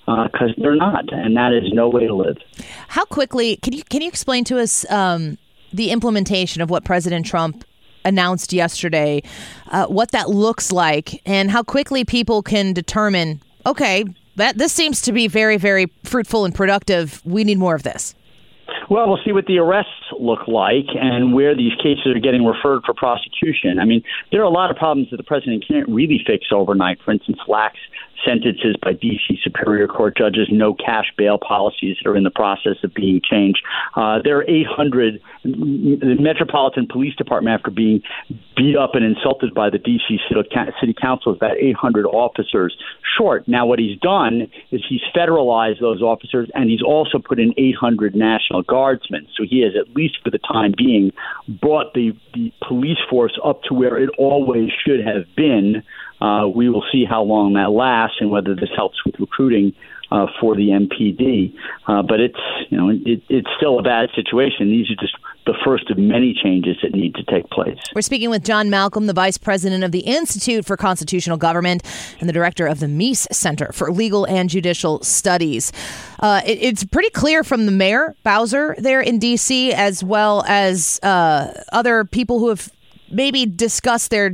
because uh, they're not, and that is no way to live. How quickly can you can you explain to us um, the implementation of what President Trump announced yesterday, uh, what that looks like, and how quickly people can determine, okay, that this seems to be very, very fruitful and productive. We need more of this. Well, we'll see what the arrests look like and where these cases are getting referred for prosecution. I mean, there are a lot of problems that the president can't really fix overnight. For instance, lax sentences by D C Superior Court judges, no cash bail policies that are in the process of being changed. Uh, there are eight hundred, the Metropolitan Police Department, after being beat up and insulted by the D C City Council, is about eight hundred officers short. Now, what he's done is he's federalized those officers, and he's also put in eight hundred National Guardsmen. So he has, at least for the time being, brought the, the police force up to where it always should have been. Uh, we will see how long that lasts and whether this helps with recruiting uh, for the M P D. Uh, but it's, you know, it, it's still a bad situation. These are just the first of many changes that need to take place. We're speaking with John Malcolm, the vice president of the Institute for Constitutional Government and the director of the Meese Center for Legal and Judicial Studies. Uh, it, it's pretty clear from the mayor, Bowser, there in D C, as well as uh, other people who have maybe discussed their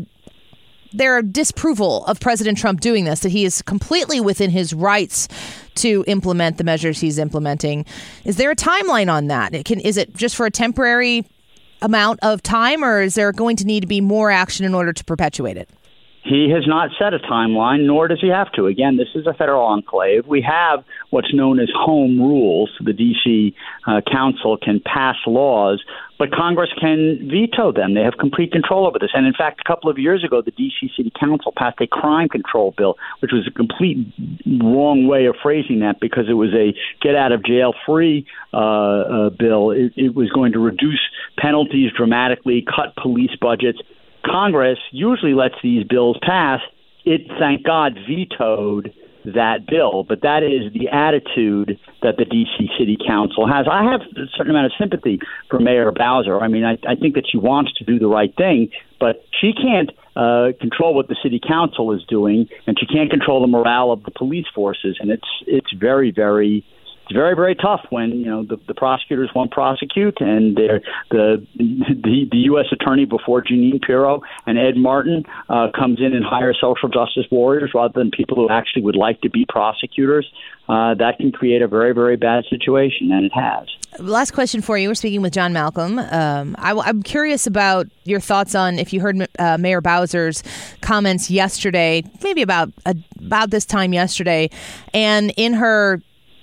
their disapproval of President Trump doing this, that he is completely within his rights to implement the measures he's implementing. Is there a timeline on that? It can, is it just for a temporary amount of time, or is there going to need to be more action in order to perpetuate it? He has not set a timeline, nor does he have to. Again, this is a federal enclave. We have what's known as home rules. The D C uh, Council can pass laws, but Congress can veto them. They have complete control over this. And in fact, a couple of years ago, the D C City Council passed a crime control bill, which was a complete wrong way of phrasing that, because it was a get-out-of-jail-free uh, uh, bill. It, it was going to reduce penalties dramatically, cut police budgets. Congress usually lets these bills pass. It, thank God, vetoed that bill. But that is the attitude that the D C City Council has. I have a certain amount of sympathy for Mayor Bowser. I mean, I, I think that she wants to do the right thing, but she can't uh, control what the City Council is doing, and she can't control the morale of the police forces. And it's it's very, very It's very, very tough when, you know, the, the prosecutors won't prosecute, and the the the U S attorney before Jeanine Pirro and Ed Martin uh, comes in and hires social justice warriors rather than people who actually would like to be prosecutors. Uh, that can create a very, very bad situation, and it has. Last question for you. We're speaking with John Malcolm. Um, I, I'm curious about your thoughts on if you heard uh, Mayor Bowser's comments yesterday, maybe about uh, about this time yesterday, and in her.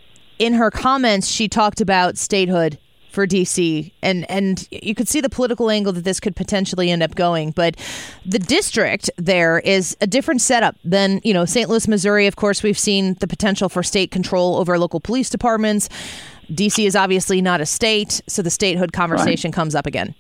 In her comments, she talked about statehood for D C, and, and you could see the political angle that this could potentially end up going. But the district there is a different setup than, you know, Saint Louis, Missouri. Of course, we've seen the potential for state control over local police departments. D C is obviously not a state, so the statehood conversation right. comes up again.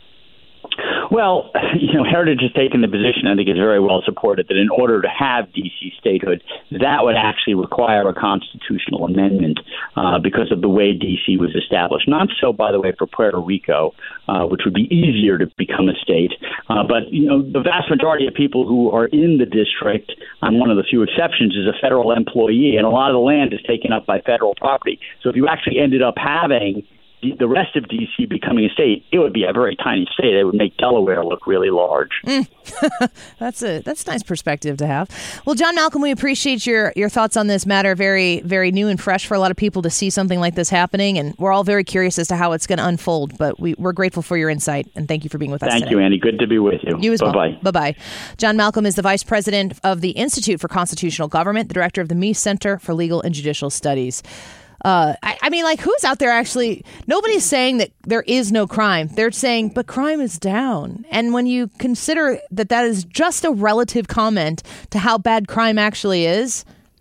Well, you know, Heritage has taken the position, I think it's very well supported, that in order to have D C statehood, that would actually require a constitutional amendment uh, because of the way D C was established. Not so, by the way, for Puerto Rico, uh, which would be easier to become a state. Uh, but, you know, the vast majority of people who are in the district, I'm one of the few exceptions, is a federal employee, and a lot of the land is taken up by federal property. So if you actually ended up having the rest of D C becoming a state, it would be a very tiny state. It would make Delaware look really large. Mm. that's a that's a nice perspective to have. Well, John Malcolm, we appreciate your, your thoughts on this matter. Very, very new and fresh for a lot of people to see something like this happening, and we're all very curious as to how it's going to unfold, but we, we're grateful for your insight, and thank you for being with us Thank today. you, Andy. Good to be with you. You as Bye-bye. well. Bye-bye. John Malcolm is the vice president of the Institute for Constitutional Government, the director of the Meese Center for Legal and Judicial Studies. Uh, I, I mean, like, who's out there actually? Nobody's saying that there is no crime. They're saying, but crime is down. And when you consider that that is just a relative comment to how bad crime actually is,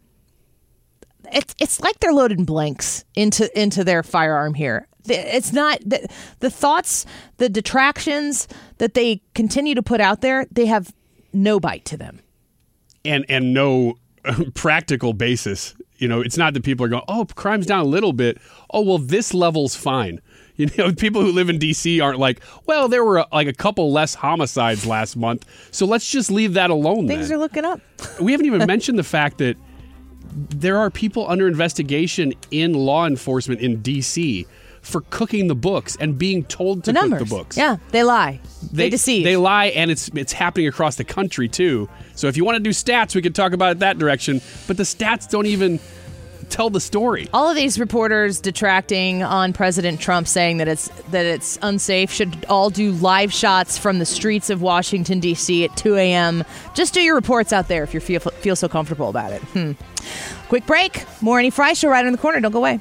it's it's like they're loading blanks into into their firearm here. It's not the, the thoughts, the detractions that they continue to put out there. They have no bite to them, and and no practical basis. You know, it's not that people are going, oh, crime's down a little bit. Oh, well, this level's fine. You know, people who live in D C aren't like, well, there were a, like a couple less homicides last month, so let's just leave that alone. Things then. are looking up. We haven't even mentioned the fact that there are people under investigation in law enforcement in D C for cooking the books and being told to the cook numbers. the books. Yeah, they lie. They, They deceive. They lie, and it's it's happening across the country, too. So if you want to do stats, we could talk about it that direction. But the stats don't even tell the story. All of these reporters detracting on President Trump, saying that it's that it's unsafe, should all do live shots from the streets of Washington, D C at two a.m. Just do your reports out there if you feel feel so comfortable about it. Hmm. Quick break. More Annie Fry Show right in the corner. Don't go away.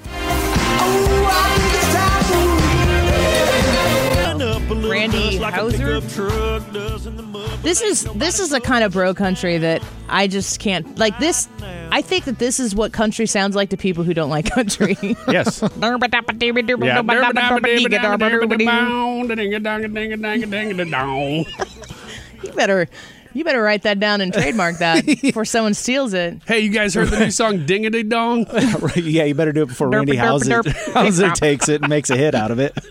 Randy Houser. This is this is a kind of bro country that I just can't like. This, I think that this is what country sounds like to people who don't like country. Yes. You better you better write that down and trademark that before someone steals it. Hey, you guys heard the new song Ding-a-Ding Dong? Yeah, you better do it before Randy Houser, Houser takes it and makes a hit out of it.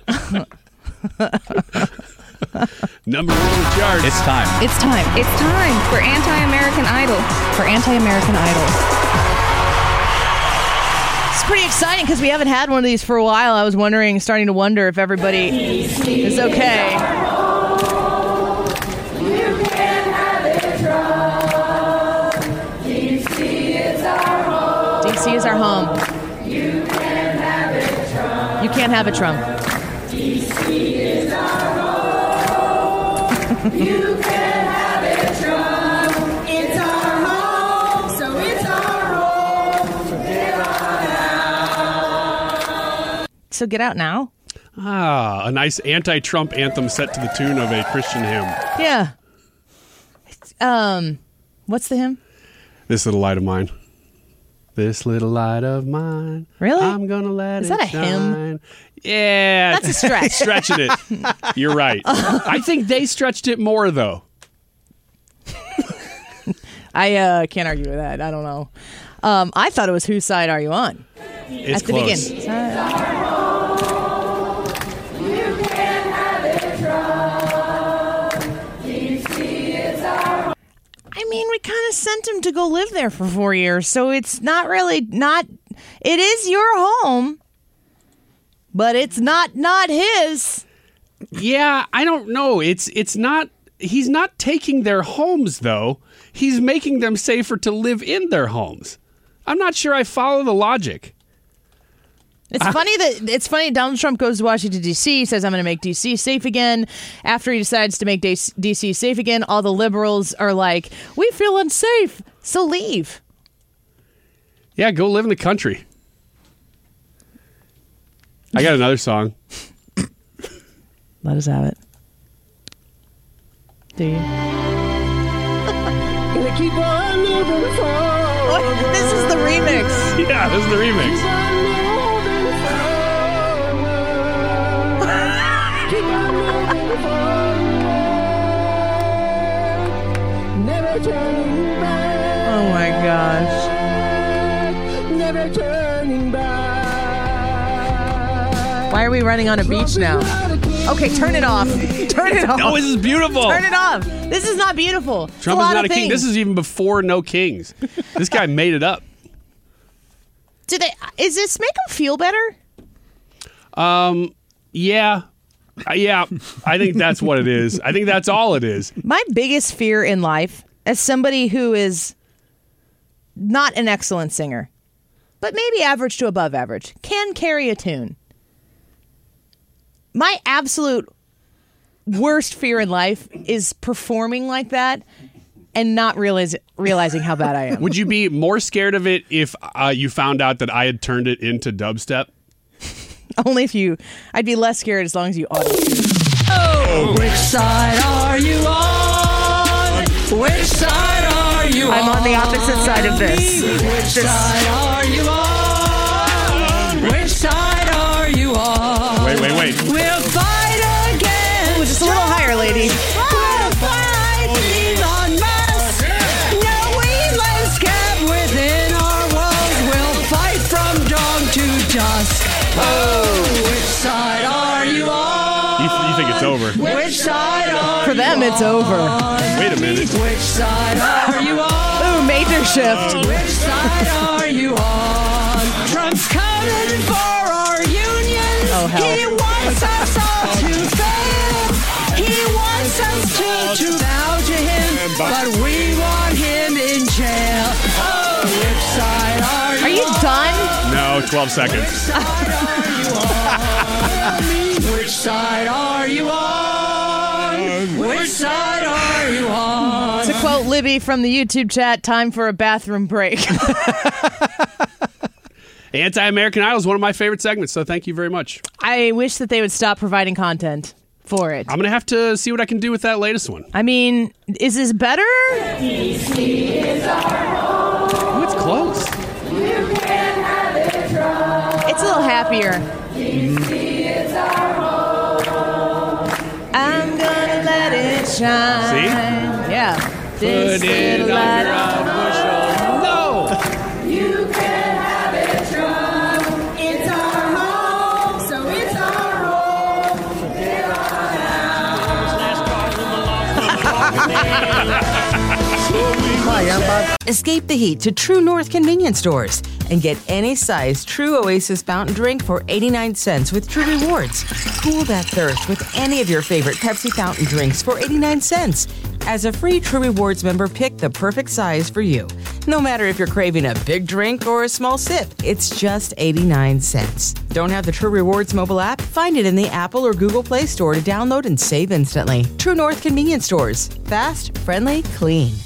Number one on the charts. It's time. It's time. It's time for Anti-American Idol. For Anti-American Idol. It's pretty exciting because we haven't had one of these for a while. I was wondering, starting to wonder if everybody is okay. D C is our home. You can't have it, Trump. You can't have it, Trump. D C is our home. You can't have it, Trump. It's our home, so it's our home. So get on out. So get out now? Ah, a nice anti-Trump anthem set to the tune of a Christian hymn. Yeah. Um, what's the hymn? This Little Light of Mine. This little light of mine. Really? I'm gonna let Is it that a shine. hymn? Yeah. That's a stretch. Stretching it. You're right. I think they stretched it more, though. I uh, can't argue with that. I don't know. Um, I thought it was Whose Side Are You On? It's At the close. beginning. I mean, we kind of sent him to go live there for four years, so it's not really not. It is your home, but it's not not his. Yeah, I don't know. It's it's not. He's not taking their homes, though. He's making them safer to live in their homes. I'm not sure I follow the logic. It's funny that it's funny. Donald Trump goes to Washington, D C, says, I'm going to make D C safe again. After he decides to make D C safe again, all the liberals are like, we feel unsafe, so leave. Yeah, go live in the country. I got another song. Let us have it. Do you? Gonna keep on moving forward. This is the remix. Yeah, this is the remix. Keep on moving forward. Never turning back. Oh my gosh. Never turning back. Why are we running on a beach now? Okay, turn it off. Turn it off. No, this is beautiful. Turn it off. This is not beautiful. It's Trump a is lot not of a king. things. This is even before No Kings. This guy made it up. Did they? Is this make them feel better? Um, yeah. Uh, yeah, I think that's what it is. I think that's all it is. My biggest fear in life, as somebody who is not an excellent singer, but maybe average to above average, can carry a tune. My absolute worst fear in life is performing like that and not realize, realizing how bad I am. Would you be more scared of it if uh, you found out that I had turned it into dubstep? Only if you... I'd be less scared as long as you auto-tune. Oh, which side are you on? Which side are you on? I'm on the opposite side of this. Which This- side are you on? Which side are you on? Wait, wait, wait. We'll fight again. Ooh, just a little higher, lady. We'll fight Elon Musk. No weedless cap within our walls. We'll fight from dawn to dusk. Oh, which side are you on? You, you think it's over. Which side are For them, it's over. Wait a minute. Which side are you on? Ooh, major shift. Which side are you on? Trump's coming for our union. Oh, hell. He wants us all to fail. He wants us to, to bow to him, but we want him in jail. Oh, which side are you Are you on? done? No, twelve seconds. Which side are you on? Which side are you on? To quote Libby from the YouTube chat, time for a bathroom break. Anti-American Idol is one of my favorite segments, so thank you very much. I wish that they would stop providing content for it. I'm going to have to see what I can do with that latest one. I mean, is this better? Ooh, it's close. It's a little happier. I'm gonna let it shine. See? Yeah. This Put it little under light a bushel. No! You can have it, Trump. It's our home, so it's our home. So get on Hi, I'm Bob. Escape the heat to True North convenience stores and get any size True Oasis fountain drink for eighty-nine cents with True Rewards. Cool that thirst with any of your favorite Pepsi fountain drinks for eighty-nine cents. As a free True Rewards member, pick the perfect size for you. No matter if you're craving a big drink or a small sip, it's just eighty-nine cents. Don't have the True Rewards mobile app? Find it in the Apple or Google Play Store to download and save instantly. True North convenience stores. Fast, friendly, clean.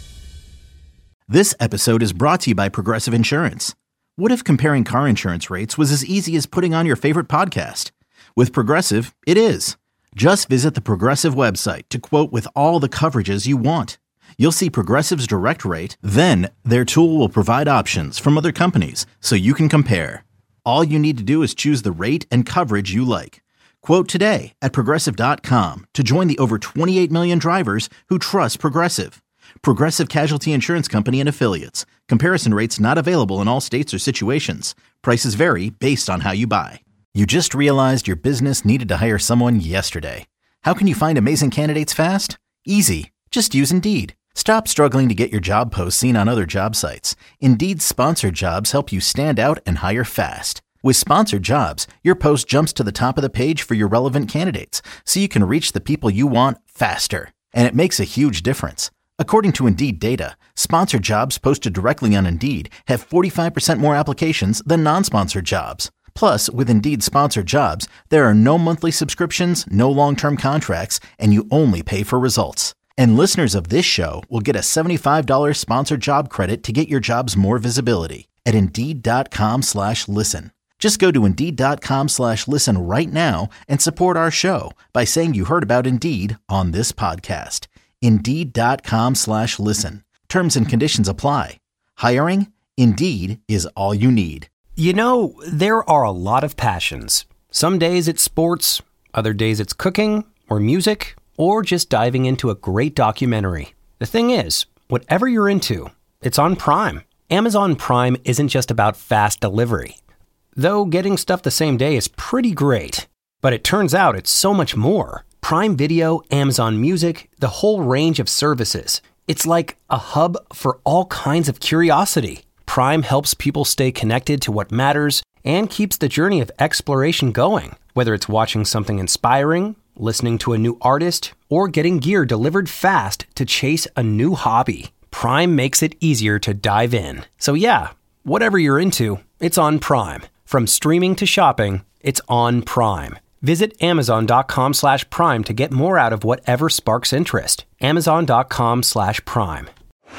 This episode is brought to you by Progressive Insurance. What if comparing car insurance rates was as easy as putting on your favorite podcast? With Progressive, it is. Just visit the Progressive website to quote with all the coverages you want. You'll see Progressive's direct rate, then their tool will provide options from other companies so you can compare. All you need to do is choose the rate and coverage you like. Quote today at Progressive dot com to join the over twenty-eight million drivers who trust Progressive. Progressive Casualty Insurance Company and Affiliates. Comparison rates not available in all states or situations. Prices vary based on how you buy. You just realized your business needed to hire someone yesterday. How can you find amazing candidates fast? Easy. Just use Indeed. Stop struggling to get your job posts seen on other job sites. Indeed's sponsored jobs help you stand out and hire fast. With sponsored jobs, your post jumps to the top of the page for your relevant candidates, so you can reach the people you want faster. And it makes a huge difference. According to Indeed data, sponsored jobs posted directly on Indeed have forty-five percent more applications than non-sponsored jobs. Plus, with Indeed sponsored jobs, there are no monthly subscriptions, no long-term contracts, and you only pay for results. And listeners of this show will get a seventy-five dollars sponsored job credit to get your jobs more visibility at Indeed.com slash listen. Just go to Indeed.com slash listen right now and support our show by saying you heard about Indeed on this podcast. Indeed.com slash listen. Terms and conditions apply. Hiring? Indeed is all you need. You know, there are a lot of passions. Some days it's sports, other days it's cooking or music, or just diving into a great documentary. The thing is, whatever you're into, it's on Prime. Amazon Prime isn't just about fast delivery. Though getting stuff the same day is pretty great. But it turns out it's so much more. Prime Video, Amazon Music, the whole range of services. It's like a hub for all kinds of curiosity. Prime helps people stay connected to what matters and keeps the journey of exploration going. Whether it's watching something inspiring, listening to a new artist, or getting gear delivered fast to chase a new hobby, Prime makes it easier to dive in. So yeah, whatever you're into, it's on Prime. From streaming to shopping, it's on Prime. Visit Amazon.com slash Prime to get more out of whatever sparks interest. Amazon.com slash Prime.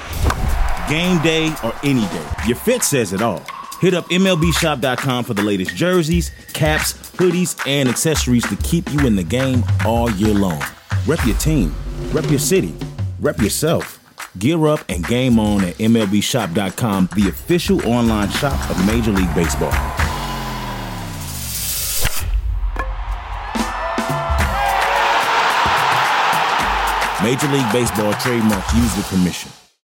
Game day or any day, your fit says it all. Hit up M L B Shop dot com for the latest jerseys, caps, hoodies, and accessories to keep you in the game all year long. Rep your team, rep your city, rep yourself. Gear up and game on at M L B Shop dot com, the official online shop of Major League Baseball. Major League Baseball trademarks used with permission.